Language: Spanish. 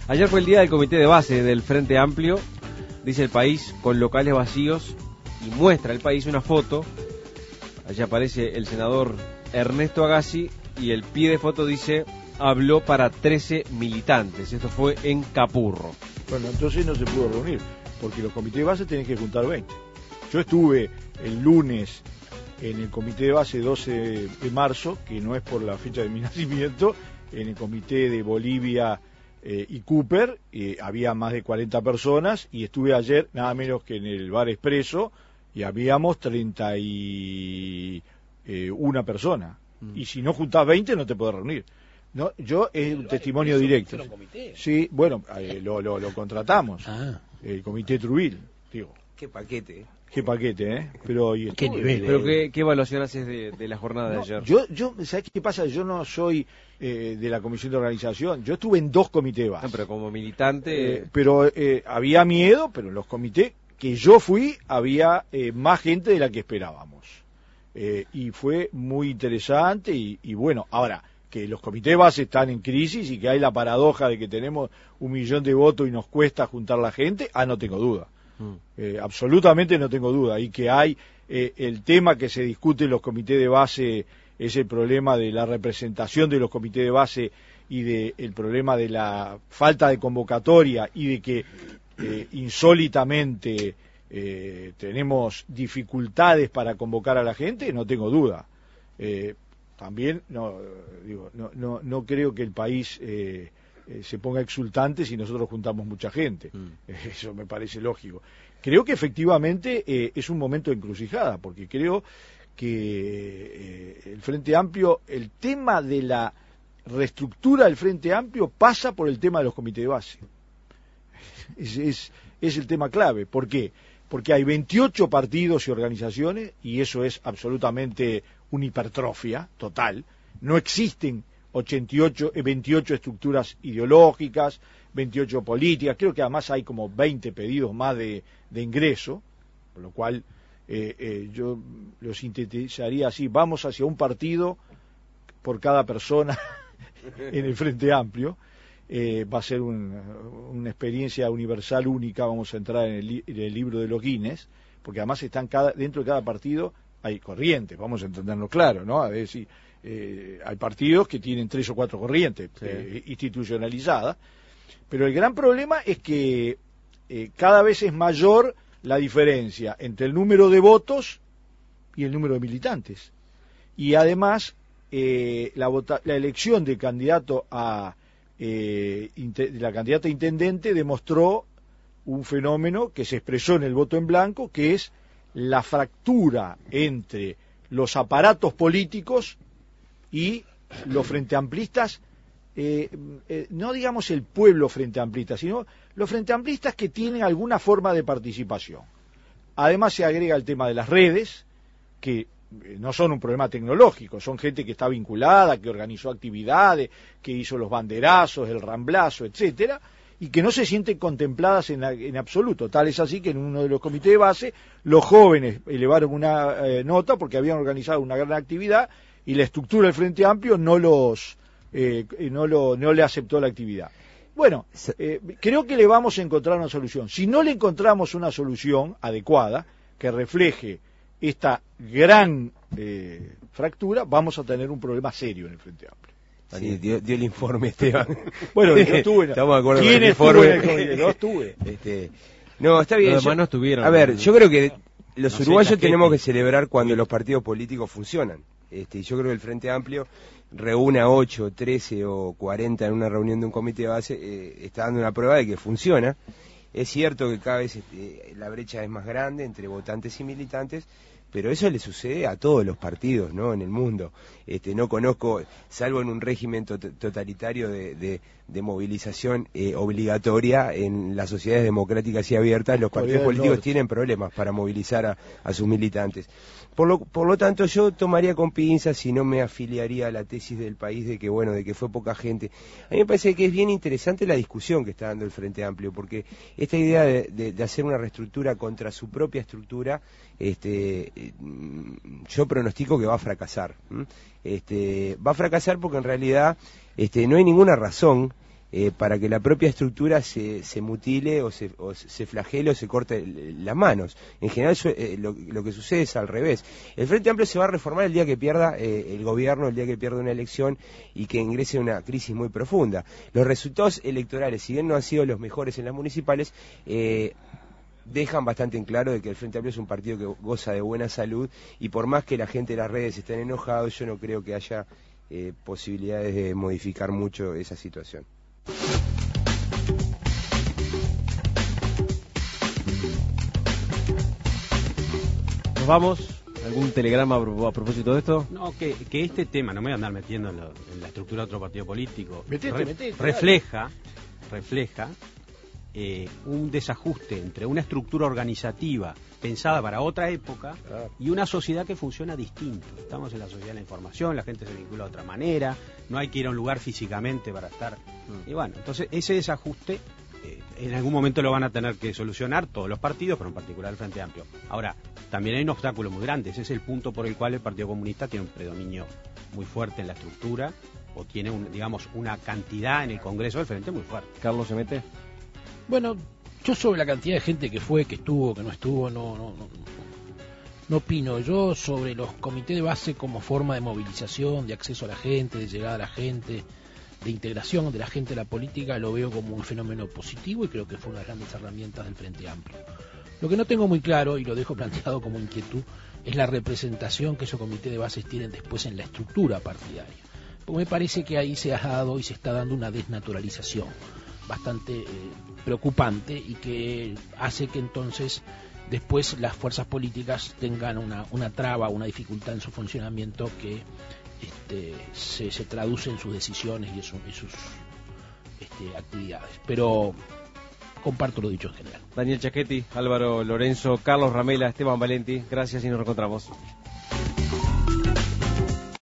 Ayer fue el día del comité de base del Frente Amplio, dice El País, con locales vacíos, y muestra El País una foto. Allí aparece el senador Ernesto Agassi y el pie de foto dice: habló para 13 militantes. Esto fue en Capurro. Bueno, entonces no se pudo reunir, porque los comités de base tienen que juntar 20. Yo estuve el lunes en el comité de base 12 de marzo, que no es por la fecha de mi nacimiento, en el comité de Bolivia y Cooper, había más de 40 personas, y estuve ayer nada menos que en el Bar Expreso, y habíamos 31 personas. Y si no juntás 20 no te podés reunir. No, yo es un testimonio directo. Sí, bueno, lo contratamos. El comité Trubil, digo. Qué paquete. Qué paquete, ¿eh? Pero, ¿Qué nivel? Pero ¿qué evaluación haces de la jornada de ayer? Yo, ¿sabés qué pasa? Yo no soy de la comisión de organización. Yo estuve en 2 comités de base. No, pero como militante... pero había miedo, pero en los comités que yo fui había más gente de la que esperábamos. Y fue muy interesante y bueno, ahora, que los comités de base están en crisis y que hay la paradoja de que tenemos 1 millón de votos y nos cuesta juntar la gente, no tengo duda. Absolutamente no tengo duda. Y que hay el tema que se discute en los comités de base es el problema de la representación de los comités de base y el problema de la falta de convocatoria y de que insólitamente tenemos dificultades para convocar a la gente, no tengo duda. También no creo que el país se ponga exultante si nosotros juntamos mucha gente. Eso me parece lógico. Creo que efectivamente es un momento de encrucijada, porque creo que el Frente Amplio, el tema de la reestructura del Frente Amplio pasa por el tema de los comités de base. Es el tema clave. ¿Por qué? Porque hay 28 partidos y organizaciones, y eso es absolutamente una hipertrofia total. No existen 28 estructuras ideológicas, 28 políticas. Creo que además hay como 20 pedidos más de ingreso, por lo cual yo lo sintetizaría así: vamos hacia un partido por cada persona en el Frente Amplio. Va a ser una experiencia universal única. Vamos a entrar en el libro de los Guinness, porque además dentro de cada partido hay corrientes, vamos a entenderlo claro, ¿no? A ver si hay partidos que tienen 3 o 4 corrientes institucionalizadas, pero el gran problema es que cada vez es mayor la diferencia entre el número de votos y el número de militantes, y además la elección del candidato de la candidata a intendente demostró un fenómeno que se expresó en el voto en blanco, que es la fractura entre los aparatos políticos y los frenteamplistas, no digamos el pueblo frenteamplista, sino los frenteamplistas que tienen alguna forma de participación. Además se agrega el tema de las redes, que no son un problema tecnológico, son gente que está vinculada, que organizó actividades, que hizo los banderazos, el ramblazo, etcétera, y que no se sienten contempladas en absoluto. Tal es así que en uno de los comités de base los jóvenes elevaron una nota porque habían organizado una gran actividad y la estructura del Frente Amplio no le aceptó la actividad. Bueno, creo que le vamos a encontrar una solución. Si no le encontramos una solución adecuada que refleje esta gran fractura, vamos a tener un problema serio en el Frente Amplio. Sí, dio el informe, Esteban. Bueno, yo estuve. Estamos de acuerdo con el informe. Yo estuve. No, está bien. Los demás no estuvieron. A ver, yo creo que los uruguayos tenemos que celebrar cuando los partidos políticos funcionan. Y yo creo que el Frente Amplio reúne a 8, 13 o 40 en una reunión de un comité de base, está dando una prueba de que funciona. Es cierto que cada vez la brecha es más grande entre votantes y militantes, pero eso le sucede a todos los partidos, ¿no?, en el mundo. No conozco, salvo en un régimen totalitario de movilización obligatoria en las sociedades democráticas y abiertas, los partidos políticos tienen problemas para movilizar a sus militantes. Por lo tanto, yo tomaría con pinzas y no me afiliaría a la tesis del País de que fue poca gente. A mí me parece que es bien interesante la discusión que está dando el Frente Amplio, porque esta idea de hacer una reestructura contra su propia estructura, yo pronostico que va a fracasar. Va a fracasar porque en realidad no hay ninguna razón para que la propia estructura se mutile o se flagele o se corte las manos. En general lo que sucede es al revés. El Frente Amplio se va a reformar el día que pierda el gobierno, el día que pierda una elección y que ingrese en una crisis muy profunda. Los resultados electorales, si bien no han sido los mejores en las municipales, dejan bastante en claro de que el Frente Amplio es un partido que goza de buena salud, y por más que la gente de las redes estén enojados, yo no creo que haya posibilidades de modificar mucho esa situación. ¿Nos vamos? ¿Algún telegrama a propósito de esto? No, que este tema, no me voy a andar metiendo en la estructura de otro partido político, Metete, refleja un desajuste entre una estructura organizativa pensada para otra época y una sociedad que funciona distinto. Estamos en la sociedad de la información, la gente se vincula de otra manera, no hay que ir a un lugar físicamente para estar. Y bueno, entonces ese desajuste en algún momento lo van a tener que solucionar todos los partidos, pero en particular el Frente Amplio. Ahora, también hay un obstáculo muy grande, ese es el punto por el cual el Partido Comunista tiene un predominio muy fuerte en la estructura, o tiene una cantidad en el Congreso del Frente muy fuerte. Carlos, ¿se mete? Bueno, yo sobre la cantidad de gente que fue, que estuvo, que no estuvo, no opino. Yo sobre los comités de base como forma de movilización, de acceso a la gente, de llegada a la gente, de integración de la gente a la política, lo veo como un fenómeno positivo y creo que fue una de las grandes herramientas del Frente Amplio. Lo que no tengo muy claro, y lo dejo planteado como inquietud, es la representación que esos comités de bases tienen después en la estructura partidaria. Porque me parece que ahí se ha dado y se está dando una desnaturalización bastante preocupante, y que hace que entonces después las fuerzas políticas tengan una traba, una dificultad en su funcionamiento que se traduce en sus decisiones y en sus actividades. Pero comparto lo dicho en general. Daniel Chaquetti, Álvaro Lorenzo, Carlos Ramela, Esteban Valenti, gracias y nos reencontramos.